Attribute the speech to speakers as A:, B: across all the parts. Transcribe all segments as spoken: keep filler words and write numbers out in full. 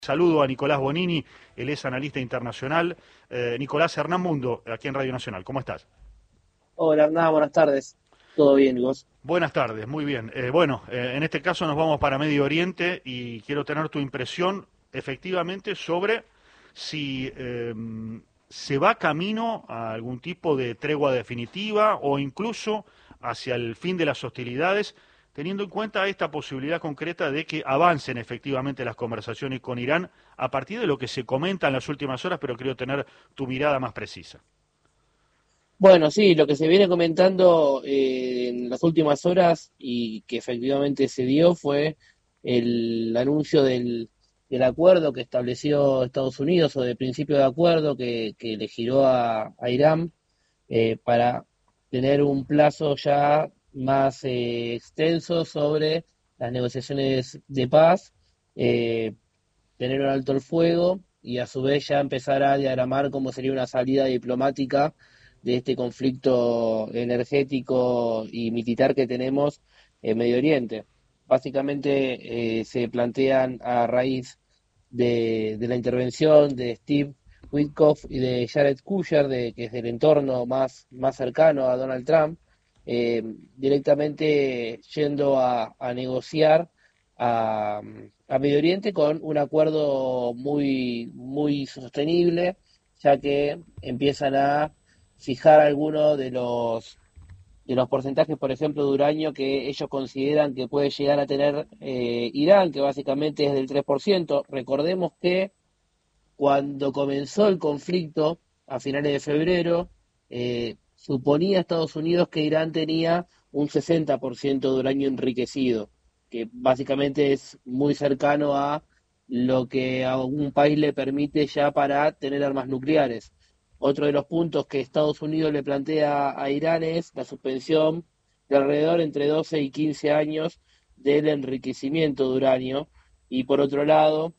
A: Saludo a Nicolás Bonini, él es analista internacional. Eh, Nicolás, Hernán Mundo, aquí en Radio Nacional. ¿Cómo estás?
B: Hola Hernán, buenas tardes. ¿Todo bien, y vos?
A: Buenas tardes, muy bien. Eh, bueno, eh, en este caso nos vamos para Medio Oriente y quiero tener tu impresión efectivamente sobre si eh, se va camino a algún tipo de tregua definitiva o incluso hacia el fin de las hostilidades, teniendo en cuenta esta posibilidad concreta de que avancen efectivamente las conversaciones con Irán a partir de lo que se comenta en las últimas horas, pero quiero tener tu mirada más precisa.
B: Bueno, sí, lo que se viene comentando eh, en las últimas horas y que efectivamente se dio fue el anuncio del, del acuerdo que estableció Estados Unidos o de principio de acuerdo que, que le giró a, a Irán eh, para tener un plazo ya más eh, extenso sobre las negociaciones de paz, eh, tener un alto el fuego y a su vez ya empezar a diagramar cómo sería una salida diplomática de este conflicto energético y militar que tenemos en Medio Oriente. Básicamente eh, se plantean a raíz de, de la intervención de Steve Witkoff y de Jared Kushner, de, que es del entorno más, más cercano a Donald Trump, eh, directamente yendo a, a negociar a, a Medio Oriente con un acuerdo muy, muy sostenible, ya que empiezan a fijar algunos de los de los porcentajes, por ejemplo, de uranio que ellos consideran que puede llegar a tener eh, Irán, que básicamente es del tres por ciento. Recordemos que cuando comenzó el conflicto, a finales de febrero, eh, suponía Estados Unidos que Irán tenía un sesenta por ciento de uranio enriquecido, que básicamente es muy cercano a lo que a un país le permite ya para tener armas nucleares. Otro de los puntos que Estados Unidos le plantea a Irán es la suspensión de alrededor entre doce y quince años del enriquecimiento de uranio. Y por otro lado,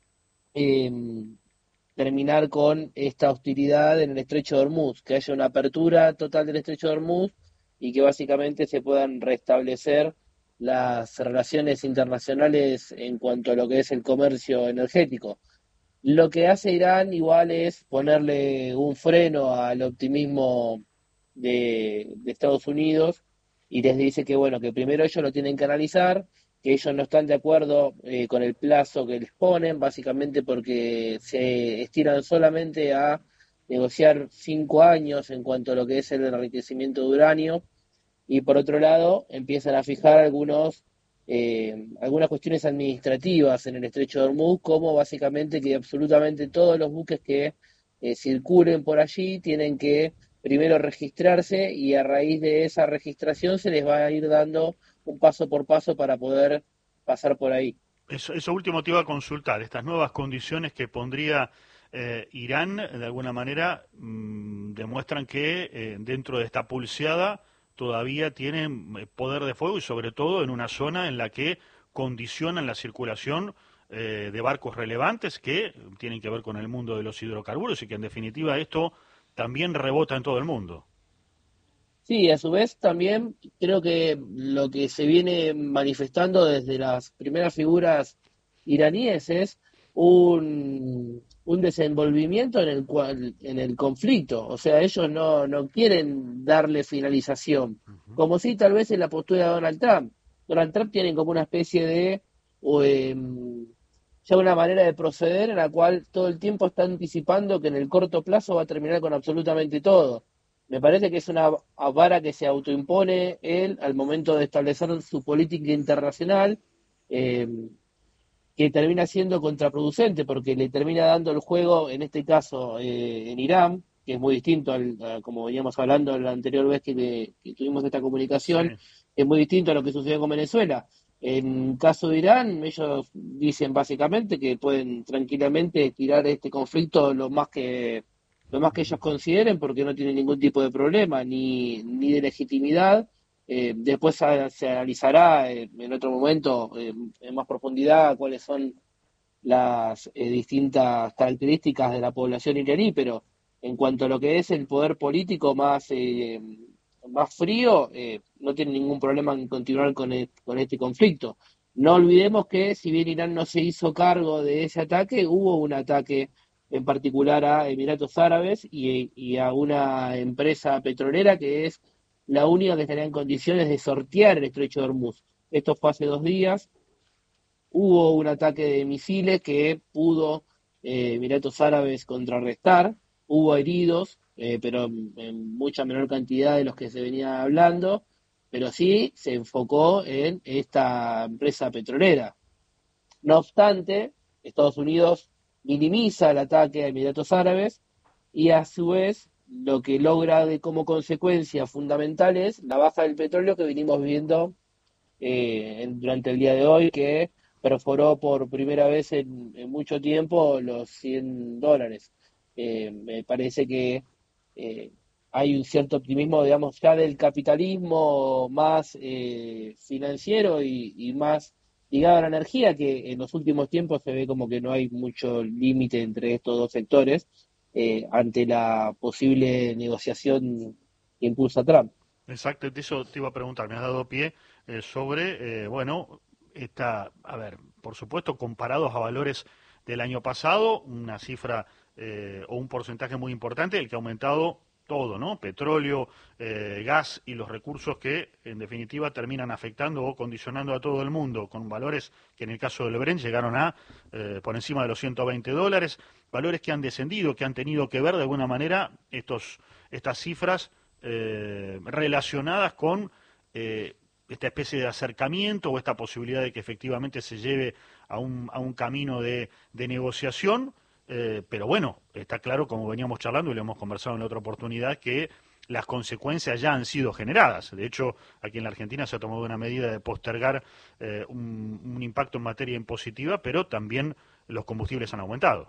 B: eh, terminar con esta hostilidad en el estrecho de Hormuz, que haya una apertura total del estrecho de Hormuz y que básicamente se puedan restablecer las relaciones internacionales en cuanto a lo que es el comercio energético. Lo que hace Irán igual es ponerle un freno al optimismo de, de Estados Unidos y les dice que bueno, que primero ellos lo tienen que analizar, que ellos no están de acuerdo eh, con el plazo que les ponen, básicamente porque se estiran solamente a negociar cinco años en cuanto a lo que es el enriquecimiento de uranio, y por otro lado empiezan a fijar algunos eh, algunas cuestiones administrativas en el estrecho de Hormuz, como básicamente que absolutamente todos los buques que eh, circulen por allí tienen que primero registrarse y a raíz de esa registración se les va a ir dando un paso por paso para poder pasar por ahí.
A: Eso, eso último te iba a consultar, estas nuevas condiciones que pondría eh, Irán, de alguna manera, mmm, demuestran que eh, dentro de esta pulseada todavía tienen eh, poder de fuego y sobre todo en una zona en la que condicionan la circulación eh, de barcos relevantes que tienen que ver con el mundo de los hidrocarburos y que en definitiva esto también rebota en todo el mundo.
B: Sí, a su vez también creo que lo que se viene manifestando desde las primeras figuras iraníes es un, un desenvolvimiento en el cual, en el conflicto. O sea, ellos no, no quieren darle finalización,
A: Ujú.
B: como si tal vez en la postura de Donald Trump. Donald Trump tiene como una especie de o, em, ya una manera de proceder en la cual todo el tiempo está anticipando que en el corto plazo va a terminar con absolutamente todo. Me parece que es una vara que se autoimpone él al momento de establecer su política internacional, eh, que termina siendo contraproducente porque le termina dando el juego, en este caso eh, en Irán, que es muy distinto al, a, como veníamos hablando la anterior vez que, que tuvimos esta
A: Sí.
B: comunicación, es muy distinto a lo que sucedió con Venezuela. En caso de Irán, ellos dicen básicamente que pueden tranquilamente tirar este conflicto lo más que lo más que ellos consideren porque no tienen ningún tipo de problema ni, ni de legitimidad. Eh, después a- se analizará eh, en otro momento eh, en más profundidad cuáles son las eh, distintas características de la población iraní, pero en cuanto a lo que es el poder político más, eh, más frío, eh, no tiene ningún problema en continuar con, e- con este conflicto. No olvidemos que si bien Irán no se hizo cargo de ese ataque, hubo un ataque en particular a Emiratos Árabes y, y a una empresa petrolera que es la única que estaría en condiciones de sortear el estrecho de Hormuz. Esto fue hace dos días. Hubo un ataque de misiles que pudo eh, Emiratos Árabes contrarrestar. Hubo heridos, eh, pero en, en mucha menor cantidad de los que se venía hablando, pero sí se enfocó en esta empresa petrolera. No obstante, Estados Unidos minimiza el ataque a Emiratos Árabes y a su vez lo que logra de, como consecuencia fundamental es la baja del petróleo que venimos viendo eh, en- durante el día de hoy, que perforó por primera vez en, en mucho tiempo los cien dólares. Eh, me parece que eh, hay un cierto optimismo, digamos, ya del capitalismo más eh, financiero y, y más ligado a la energía, que en los últimos tiempos se ve como que no hay mucho límite entre estos dos sectores eh, ante la posible negociación que impulsa Trump.
A: Exacto, de eso te iba a preguntar, me has dado pie eh, sobre, eh, bueno, esta, a ver, por supuesto, comparados a valores del año pasado, una cifra eh, o un porcentaje muy importante, el que ha aumentado todo, ¿no? Petróleo, eh, gas y los recursos que, en definitiva, terminan afectando o condicionando a todo el mundo, con valores que en el caso del Brent llegaron a eh, por encima de los ciento veinte dólares, valores que han descendido, que han tenido que ver de alguna manera estos, estas cifras eh, relacionadas con eh, esta especie de acercamiento o esta posibilidad de que efectivamente se lleve a un, a un camino de, de negociación, eh, pero bueno, está claro, como veníamos charlando y lo hemos conversado en otra oportunidad, que las consecuencias ya han sido generadas. De hecho, aquí en la Argentina se ha tomado una medida de postergar eh, un, un impacto en materia impositiva, pero también los combustibles han aumentado.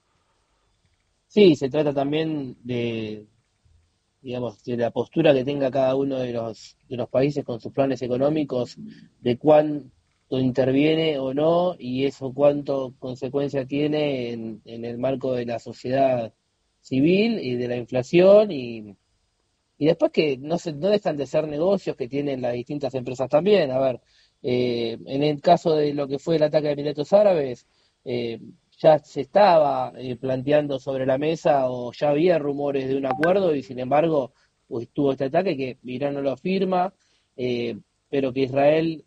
B: Sí, se trata también de, digamos, de la postura que tenga cada uno de los, de los países con sus planes económicos, de cuánto interviene o no, y eso cuánto consecuencia tiene en, en el marco de la sociedad civil y de la inflación, y, y después que no, se, no dejan de ser negocios que tienen las distintas empresas también. A ver, eh, en el caso de lo que fue el ataque de Emiratos Árabes, eh, ya se estaba eh, planteando sobre la mesa o ya había rumores de un acuerdo y sin embargo pues, tuvo este ataque que Irán no lo firma, eh, pero que Israel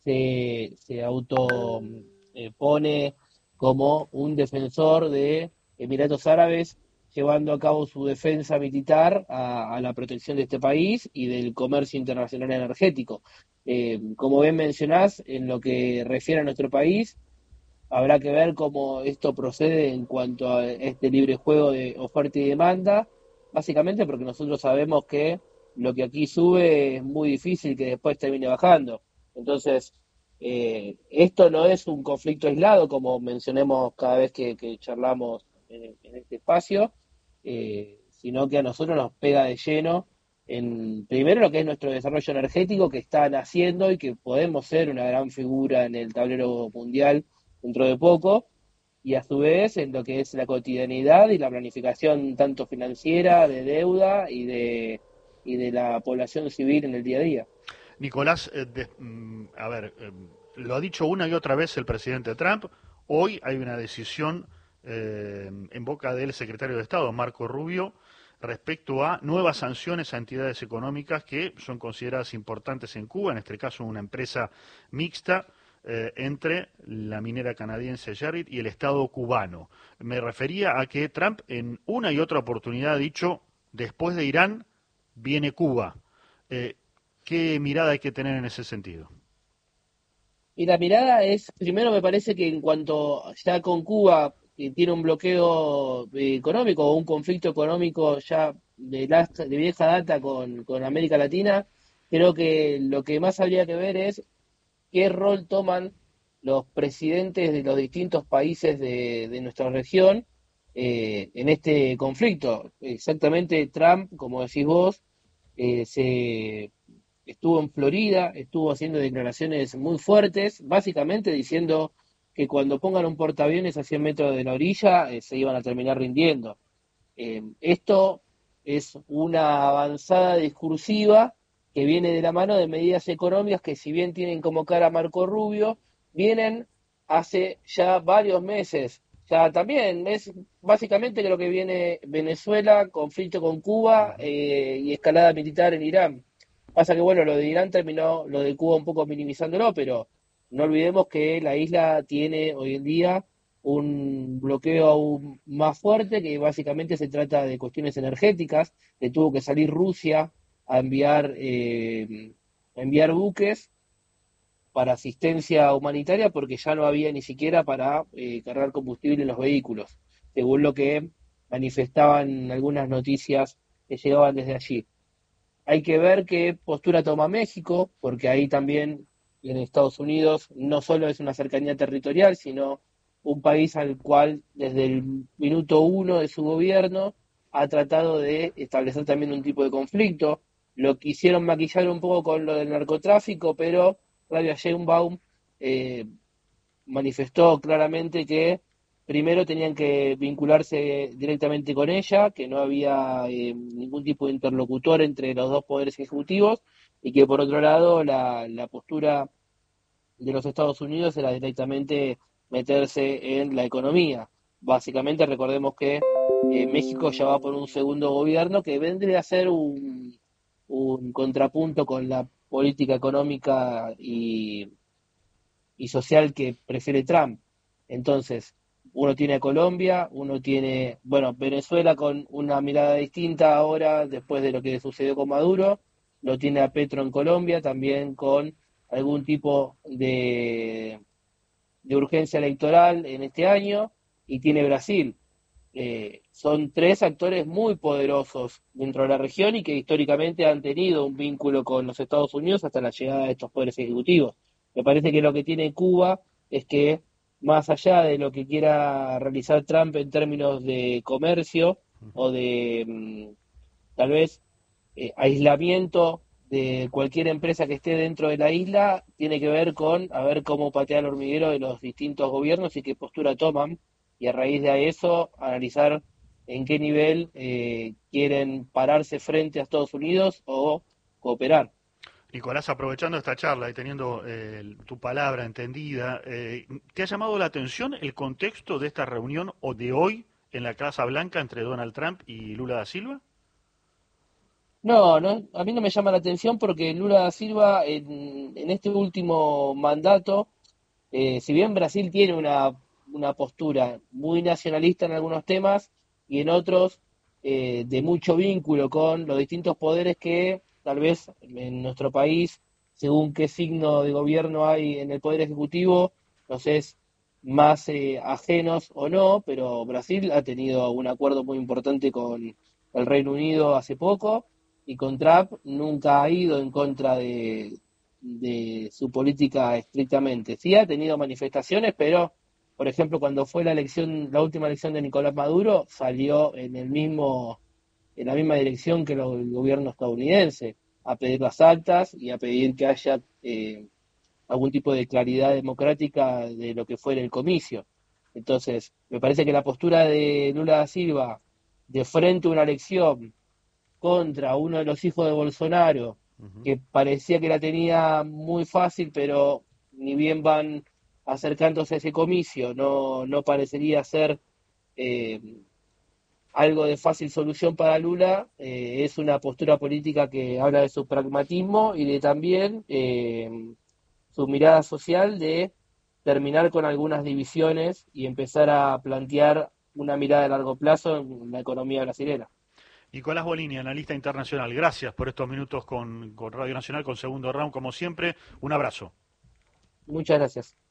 B: se, se auto eh, pone como un defensor de Emiratos Árabes llevando a cabo su defensa militar a, a la protección de este país y del comercio internacional energético. Eh, como bien mencionás, en lo que refiere a nuestro país, habrá que ver cómo esto procede en cuanto a este libre juego de oferta y demanda, básicamente porque nosotros sabemos que lo que aquí sube es muy difícil que después termine bajando. Entonces, eh, esto no es un conflicto aislado, como mencionemos cada vez que, que charlamos en, en este espacio, eh, sino que a nosotros nos pega de lleno en primero lo que es nuestro desarrollo energético que está naciendo y que podemos ser una gran figura en el tablero mundial dentro de poco, y a su vez en lo que es la cotidianidad y la planificación tanto financiera, de deuda y de, y de la población civil en el día a día.
A: Nicolás, eh, de- mm, a ver, eh, lo ha dicho una y otra vez el presidente Trump. Hoy hay una decisión eh, en boca del secretario de Estado, Marco Rubio, respecto a nuevas sanciones a entidades económicas que son consideradas importantes en Cuba, en este caso una empresa mixta eh, entre la minera canadiense Sherritt y el Estado cubano. Me refería a que Trump en una y otra oportunidad ha dicho, después de Irán viene Cuba. Eh, ¿Qué mirada hay que tener en ese sentido?
B: Y la mirada es, primero me parece que en cuanto ya con Cuba, que tiene un bloqueo eh, económico o un conflicto económico ya de, la- de vieja data con, con América Latina, creo que lo que más habría que ver es qué rol toman los presidentes de los distintos países de, de nuestra región eh, en este conflicto. Exactamente, Trump, como decís vos, eh, se estuvo en Florida, estuvo haciendo declaraciones muy fuertes, básicamente diciendo que cuando pongan un portaaviones a cien metros de la orilla eh, se iban a terminar rindiendo. Eh, esto es una avanzada discursiva que viene de la mano de medidas económicas que si bien tienen como cara a Marco Rubio, vienen hace ya varios meses. Ya también es básicamente lo que viene Venezuela, conflicto con Cuba
A: Ujú.
B: eh, y escalada militar en Irán. Pasa que bueno, lo de Irán terminó, lo de Cuba un poco minimizándolo, pero no olvidemos que la isla tiene hoy en día un bloqueo aún más fuerte, que básicamente se trata de cuestiones energéticas, que tuvo que salir Rusia a enviar, eh, a enviar buques para asistencia humanitaria porque ya no había ni siquiera para eh, cargar combustible en los vehículos, según lo que manifestaban algunas noticias que llegaban desde allí. Hay que ver qué postura toma México, porque ahí también en Estados Unidos no solo es una cercanía territorial, sino un país al cual desde el minuto uno de su gobierno ha tratado de establecer también un tipo de conflicto. Lo quisieron maquillar un poco con lo del narcotráfico, pero Claudia Sheinbaum eh, manifestó claramente que primero tenían que vincularse directamente con ella, que no había eh, ningún tipo de interlocutor entre los dos poderes ejecutivos y que por otro lado la, la postura de los Estados Unidos era directamente meterse en la economía. Básicamente recordemos que eh, México ya va por un segundo gobierno que vendría a ser un, un contrapunto con la política económica y y social que prefiere Trump. Entonces, uno tiene a Colombia, uno tiene, bueno, Venezuela con una mirada distinta ahora después de lo que sucedió con Maduro, lo tiene a Petro en Colombia también con algún tipo de, de urgencia electoral en este año y tiene Brasil. Eh, son tres actores muy poderosos dentro de la región y que históricamente han tenido un vínculo con los Estados Unidos hasta la llegada de estos poderes ejecutivos. Me parece que lo que tiene Cuba es que, más allá de lo que quiera realizar Trump en términos de comercio
A: Ujú.
B: o de mm, tal vez eh, aislamiento de cualquier empresa que esté dentro de la isla, tiene que ver con a ver cómo patea el hormiguero de los distintos gobiernos y qué postura toman, y a raíz de eso analizar en qué nivel eh, quieren pararse frente a Estados Unidos o cooperar.
A: Nicolás, aprovechando esta charla y teniendo eh, tu palabra entendida, eh, ¿te ha llamado la atención el contexto de esta reunión o de hoy en la Casa Blanca entre Donald Trump y Lula da Silva?
B: No, no, a mí no me llama la atención porque Lula da Silva en, en este último mandato, eh, si bien Brasil tiene una, una postura muy nacionalista en algunos temas y en otros eh, de mucho vínculo con los distintos poderes que tal vez en nuestro país, según qué signo de gobierno hay en el poder ejecutivo, nos es más eh, ajenos o no, pero Brasil ha tenido un acuerdo muy importante con el Reino Unido hace poco y con Trump nunca ha ido en contra de, de su política estrictamente. Sí ha tenido manifestaciones, pero, por ejemplo, cuando fue la elección, la última elección de Nicolás Maduro, salió en el mismo, en la misma dirección que lo- el gobierno estadounidense, a pedir las actas y a pedir que haya eh, algún tipo de claridad democrática de lo que fuera el comicio. Entonces, me parece que la postura de Lula da Silva de frente a una elección contra uno de los hijos de Bolsonaro,
A: Ujú.
B: que parecía que la tenía muy fácil, pero ni bien van acercándose a ese comicio, no, no parecería ser eh, algo de fácil solución para Lula. Eh, es una postura política que habla de su pragmatismo y de también eh, su mirada social de terminar con algunas divisiones y empezar a plantear una mirada a largo plazo en la economía brasileña.
A: Nicolás Bolini, analista internacional, gracias por estos minutos con, con Radio Nacional, con Segundo Round, como siempre. Un abrazo.
B: Muchas gracias.